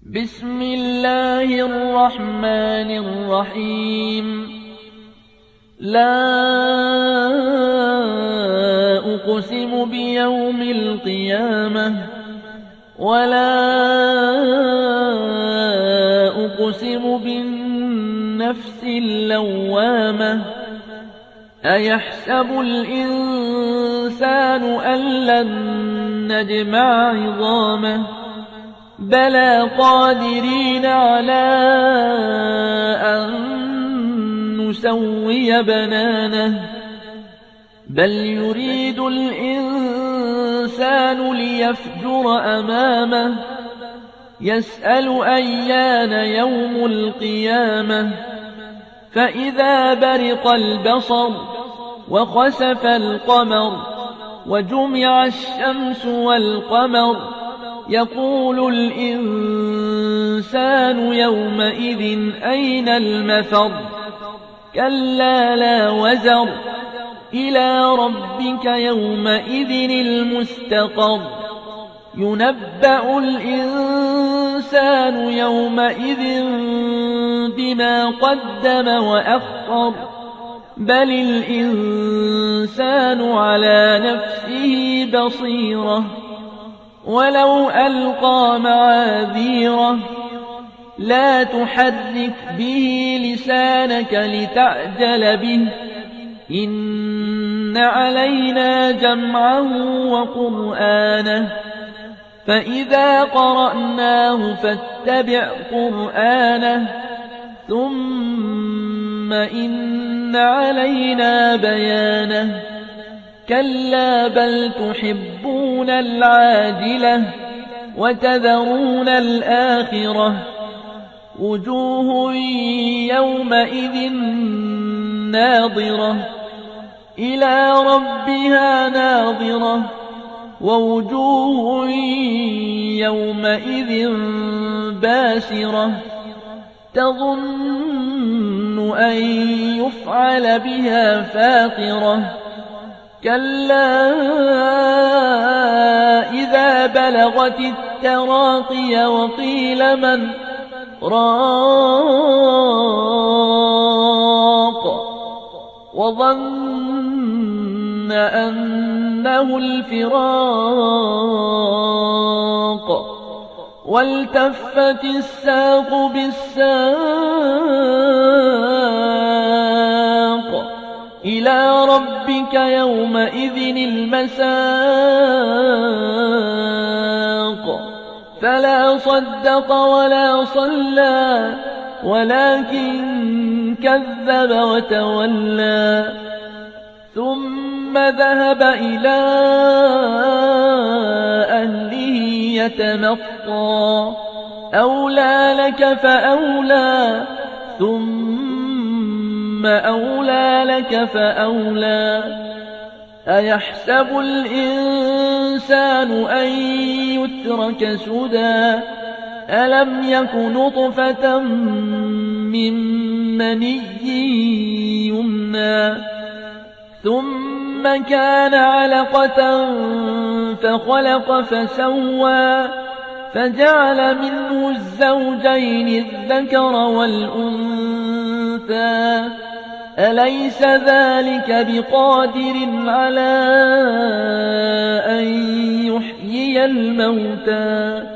بسم الله الرحمن الرحيم. لا أقسم بيوم القيامة ولا أقسم بالنفس اللوامة. أيحسب الإنسان أن لن نجمع عظامه بلى قادرين على أن نسوي بنانه بل يريد الإنسان ليفجر أمامه يسأل أيان يوم القيامة فإذا برق البصر وخسف القمر وجمع الشمس والقمر يقول الإنسان يومئذ أين المفر كلا لا وزر إلى ربك يومئذ المستقر ينبأ الإنسان يومئذ بما قدم وأخر بل الإنسان على نفسه بصيرة ولو ألقى معاذيره لا تحرك به لسانك لتعجل به إن علينا جمعه وقرآنه فإذا قرأناه فاتبع قرآنه ثم إن علينا بيانه كلا بل تحبون العاجلة وتذرون الآخرة وجوه يومئذ ناظرة إلى ربها ناظرة ووجوه يومئذ باسرة تظن أن يفعل بها فاقرة كلا إذا بلغت التراقي وقيل من راق وظن أنه الفراق والتفت الساق بالساق إلى ربك يومئذ المساق فلا صدق ولا صلى ولكن كذب وتولى ثم ذهب إلى أهله يتمطى أولى لك فأولى ثم أولى لك فأولى أيحسب الإنسان أن يترك سدى ألم يك نطفة من مني يمنى ثم كان علقة فخلق فسوى فجعل منه الزوجين الذكر والأنثى أليس ذلك بقادر على أن يحيي الموتى